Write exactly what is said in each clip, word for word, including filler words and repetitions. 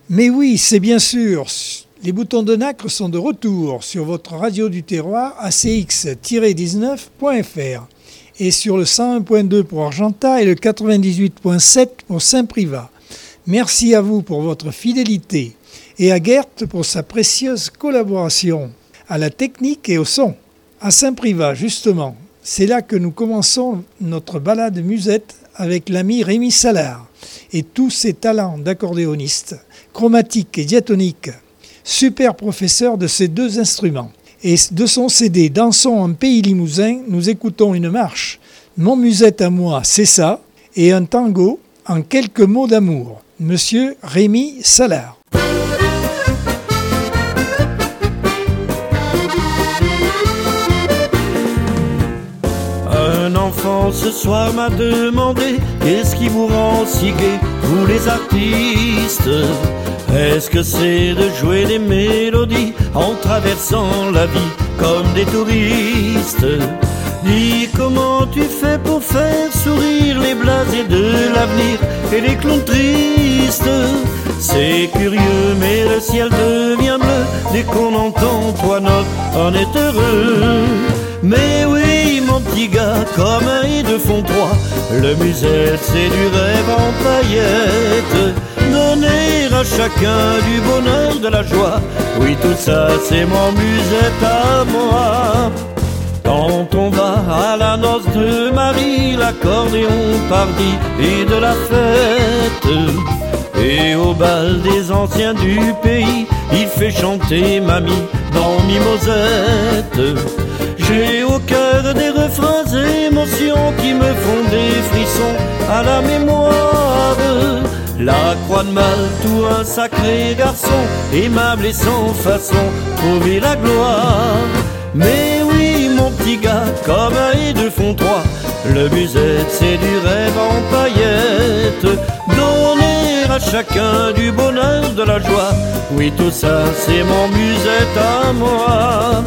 Mais oui, c'est bien sûr, les boutons de nacre sont de retour sur votre radio du terroir A C X dix-neuf point F R et sur le cent un point deux pour Argentat et le quatre-vingt-dix-huit point sept pour Saint-Privat. Merci à vous pour votre fidélité et à Gert pour sa précieuse collaboration à la technique et au son. À Saint-Privat, justement, c'est là que nous commençons notre balade musette avec l'ami Rémi Salard et tous ses talents d'accordéoniste, chromatique et diatonique, super professeur de ces deux instruments. Et de son C D Dansons en Pays Limousin, nous écoutons une marche, Mon musette à moi, c'est ça, et un tango en quelques mots d'amour. Monsieur Rémi Salard. Un enfant ce soir m'a demandé: qu'est-ce qui vous rend si gai, vous les artistes? Est-ce que c'est de jouer des mélodies en traversant la vie comme des touristes? Dis, comment tu fais pour faire sourire les blasés de l'avenir et les clowns tristes? C'est curieux mais le ciel devient bleu dès qu'on entend toi note, on est heureux. Mais oui mon petit gars, comme un i de fond trois, le musette c'est du rêve en paillettes. Donner à chacun du bonheur, de la joie, oui tout ça c'est mon musette à moi. Quand on va à la noce de Marie, l'accordéon pardi et de la fête, et au bal des anciens du pays, il fait chanter mamie dans Mimosette. J'ai au cœur des refrains émotions qui me font des frissons à la mémoire. La croix de Maltou, un sacré garçon, aimable et sans façon, trouver la gloire. Mais oui mon petit gars, comme un i de fond trois, le musette c'est du rêve en paillettes. Donner à chacun du bonheur, de la joie, oui tout ça c'est mon musette à moi.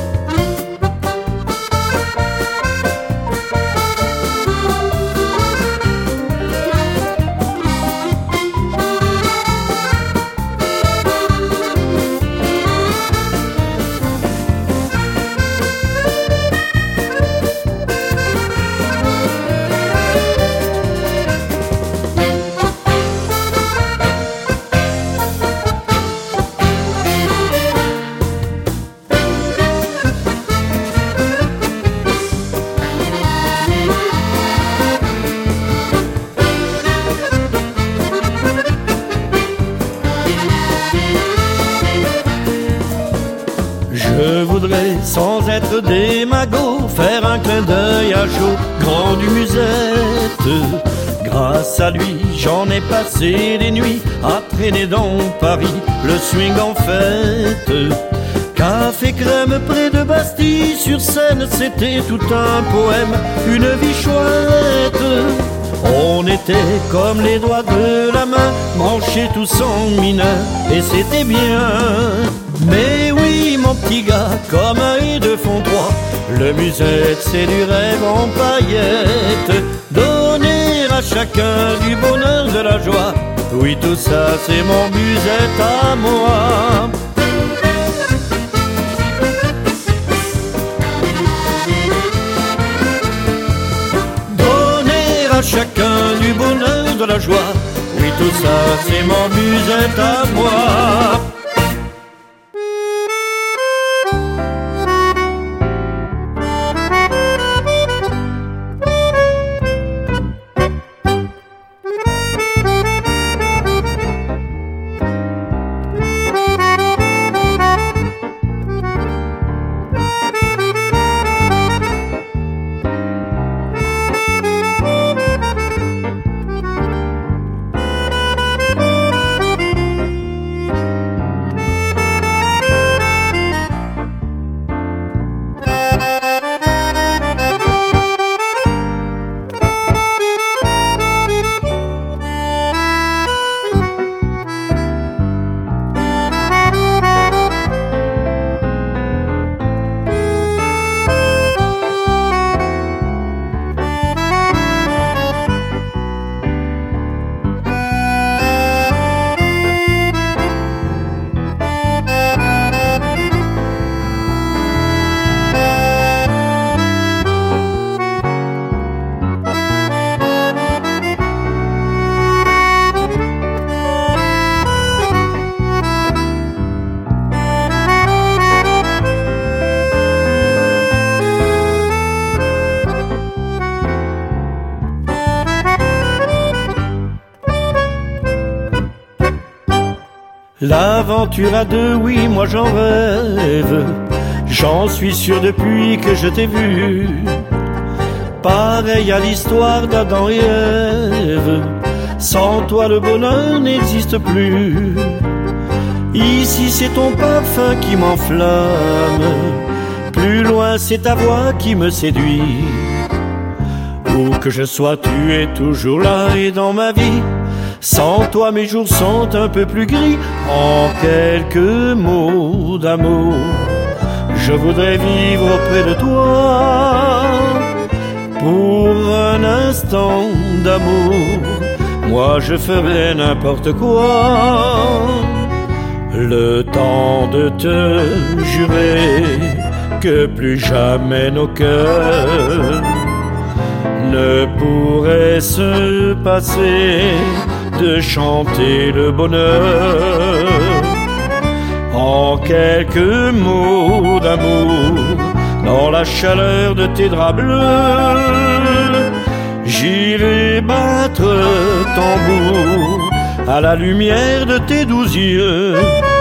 Je voudrais, sans être démago, faire un clin d'œil à Joe, grand du musette. Grâce à lui, j'en ai passé des nuits à traîner dans Paris, le swing en fête. Café crème près de Bastille, sur scène, c'était tout un poème, une vie chouette. On était comme les doigts de la main, branchés tous en mineur, et c'était bien. Mais oui mon petit gars, comme un i de fond trois, le musette c'est du rêve en paillettes. Donner à chacun du bonheur, de la joie, oui tout ça c'est mon musette à moi. Donner à chacun du bonheur, de la joie, oui tout ça c'est mon musette à moi. L'aventure à deux, oui, moi j'en rêve. J'en suis sûr depuis que je t'ai vu. Pareil à l'histoire d'Adam et Ève. Sans toi le bonheur n'existe plus. Ici c'est ton parfum qui m'enflamme. Plus loin c'est ta voix qui me séduit. Où que je sois, tu es toujours là et dans ma vie. Sans toi mes jours sont un peu plus gris. En quelques mots d'amour, je voudrais vivre auprès de toi. Pour un instant d'amour, moi je ferais n'importe quoi. Le temps de te jurer que plus jamais nos cœurs ne pourraient se passer de chanter le bonheur. En quelques mots d'amour, dans la chaleur de tes draps bleus, j'irai battre tambour à la lumière de tes doux yeux.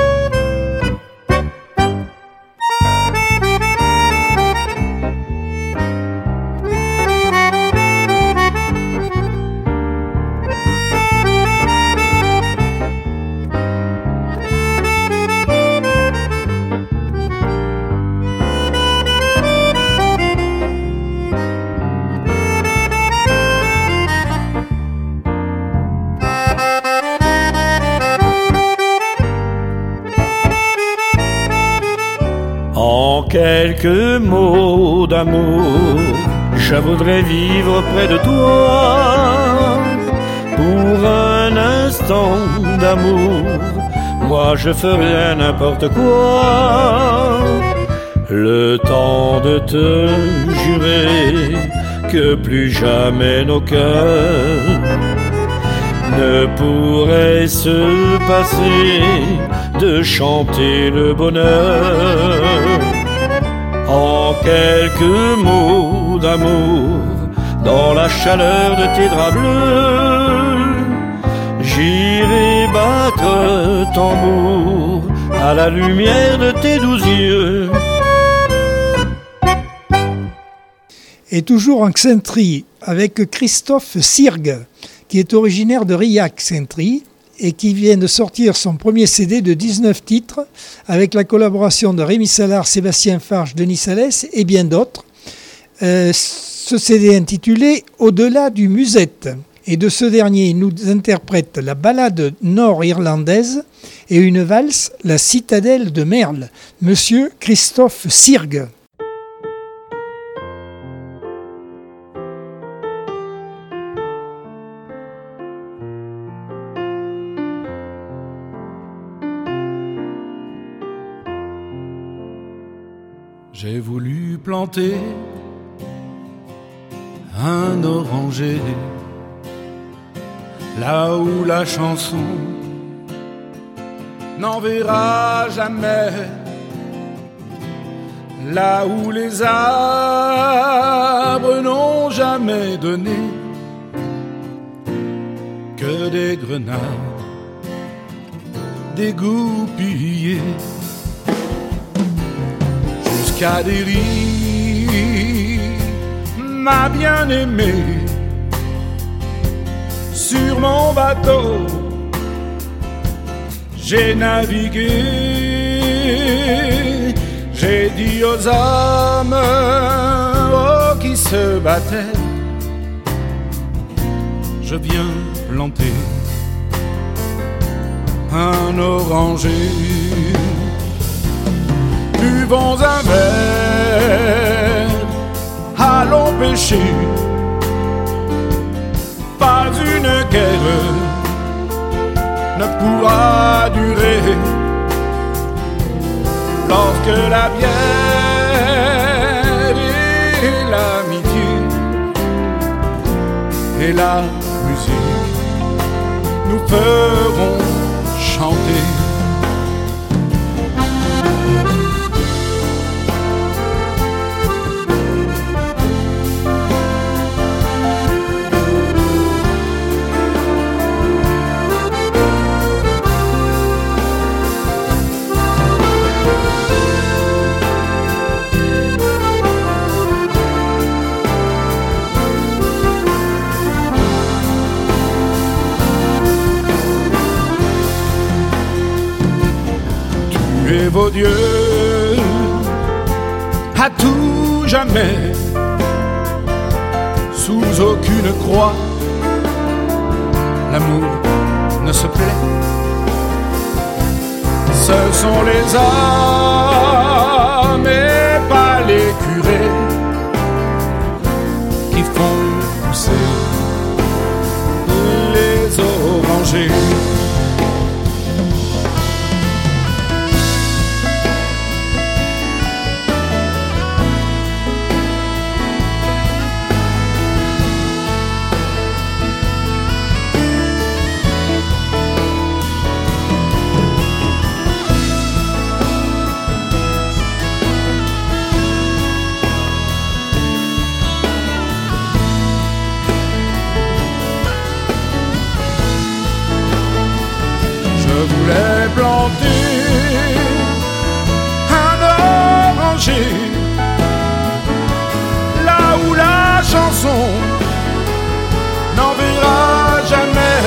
En quelques mots d'amour, je voudrais vivre près de toi. Pour un instant d'amour, moi je ferais n'importe quoi. Le temps de te jurer que plus jamais nos cœurs ne pourraient se passer de chanter le bonheur. En quelques mots d'amour, dans la chaleur de tes draps bleus, j'irai battre tambour à la lumière de tes doux yeux. Et toujours en Xaintrie, avec Christophe Sirgue, qui est originaire de Riac, Xaintrie, et qui vient de sortir son premier C D de dix-neuf titres, avec la collaboration de Rémi Salard, Sébastien Farge, Denis Salès et bien d'autres. Euh, ce C D intitulé « Au-delà du musette ». Et de ce dernier, il nous interprète la ballade nord-irlandaise et une valse, La citadelle de Merle, Monsieur Christophe Sirgue. J'ai voulu planter un oranger là où la chanson n'en verra jamais, là où les arbres n'ont jamais donné que des grenades dégoupillées jusqu'à des lits, ma bien-aimée. Sur mon bateau, j'ai navigué, j'ai dit aux hommes oh, qui se battaient, je viens planter un oranger. Buvons un verre, allons pêcher. Pas une guerre ne pourra durer lorsque la bière et l'amitié et la musique nous feront chanter. tuer vos dieux à tout jamais, sous aucune croix. L'amour ne se plaît. Ce sont les hommes et pas les curés qui font pousser les orangers. Planter un oranger là où la chanson n'enverra jamais.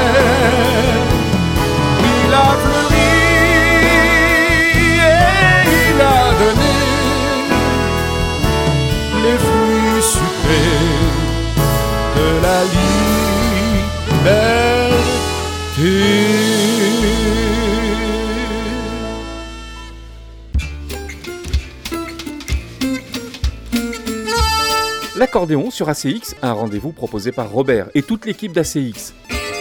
Il a fleuri et il a donné les fruits sucrés de la liberté. L'accordéon sur A C X, un rendez-vous proposé par Robert et toute l'équipe d'A C X.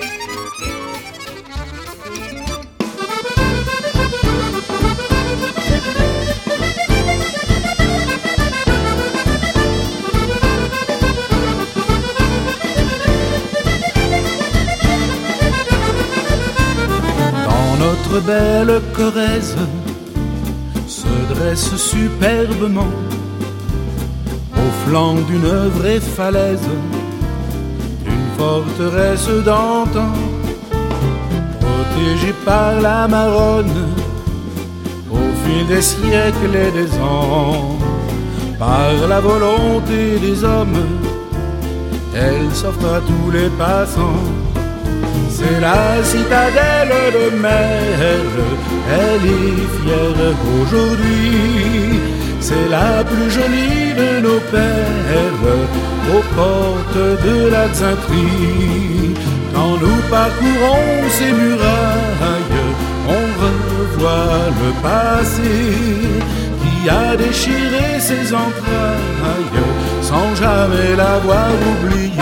Dans notre belle Corrèze se dresse superbement, au flanc d'une vraie falaise, une forteresse d'antan, protégée par la Maronne, au fil des siècles et des ans, par la volonté des hommes, elle s'offre à tous les passants. C'est la citadelle de Merle, elle est fière aujourd'hui. C'est la plus jolie de nos perles, aux portes de la Xainterie. Quand nous parcourons ces murailles, on revoit le passé qui a déchiré ses entrailles sans jamais l'avoir oublié.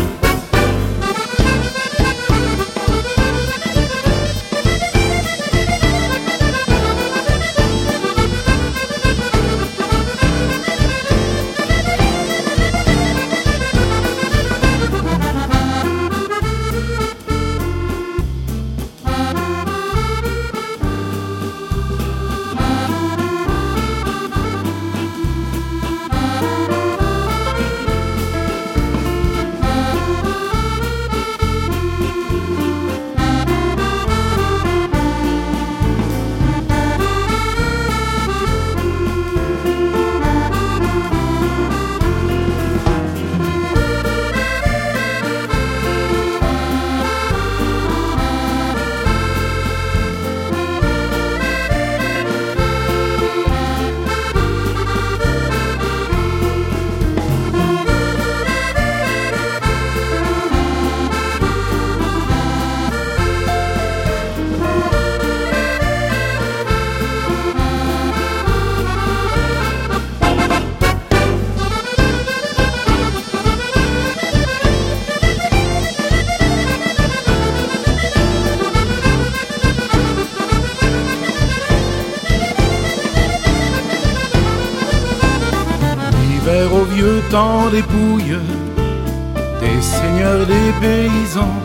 Au vieux temps des pouilles, des seigneurs, des paysans,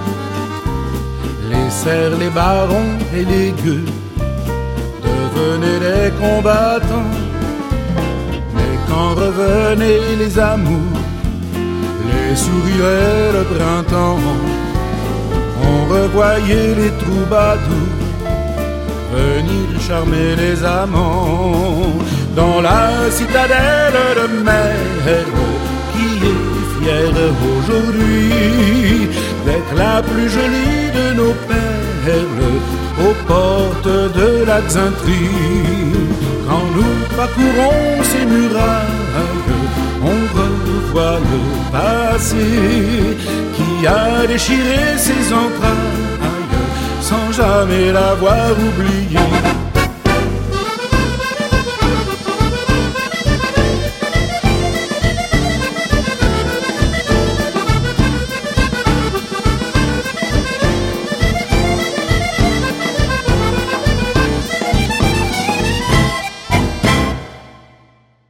les serfs, les barons et les gueux devenaient des combattants. Mais quand revenaient les amours, les sourires et le printemps, on revoyait les troubadours venir charmer les amants. Dans la citadelle de Merle, qui est fière aujourd'hui d'être la plus jolie de nos perles, aux portes de la Xainterie. Quand nous parcourons ces murailles, on revoit le passé qui a déchiré ses entrailles sans jamais l'avoir oublié.